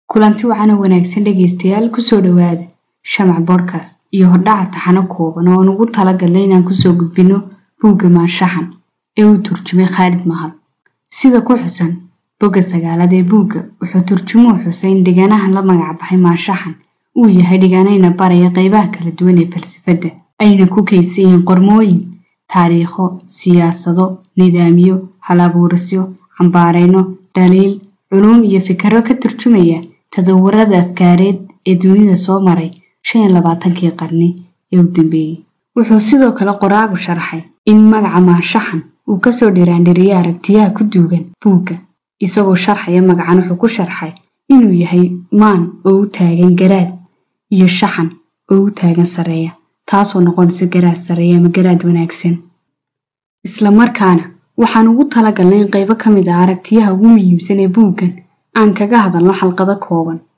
kulanti wacan oo wanaagsan dhageystayaal ku soo dhawaada Shamac Podcast iyo hordhaca taxano kooban oo aan ugu talagalnay inaan ku soo gudbino buugga Maanshaxan ee uu turjumay Khalid Mahad. Sida ku xusan bogga 9 ee buugga wuxuu turjumo Xuseen dhiganahan la magac baxay Maanshaxan uu yahay dhiganayna baraya qaybaha kala duwan ee falsafada ayna ku kaydsan qormooyin taariikho siyaasado nidaamyo hal-abuurisyo cambaarayno daliil علوم iyo fikirro ka turjumaya tadawurada afkaareed ee dunida soo maray 25 qarni ee u dambeeyay. Wuxuu sidoo kale qoraagu sharaxay in magaca Maanshaxan uu ka soo dhiraandhiriyay aragtiyaha ku duugan buugga, isagoo sharxaya magacan wuxuu ku sharxay inuu yahay maan oo u taagan garaad iyo shaxan oo u taagan sareeya, taasoo noqonaysa garaad sareeya ama garaad wanaagsan. Isla markaana waxaan ugu talagalnay qaybo ka mid ah aragtiyaha ugu muhiimsan ee buuggan aan kaga hadalno xalqado kooban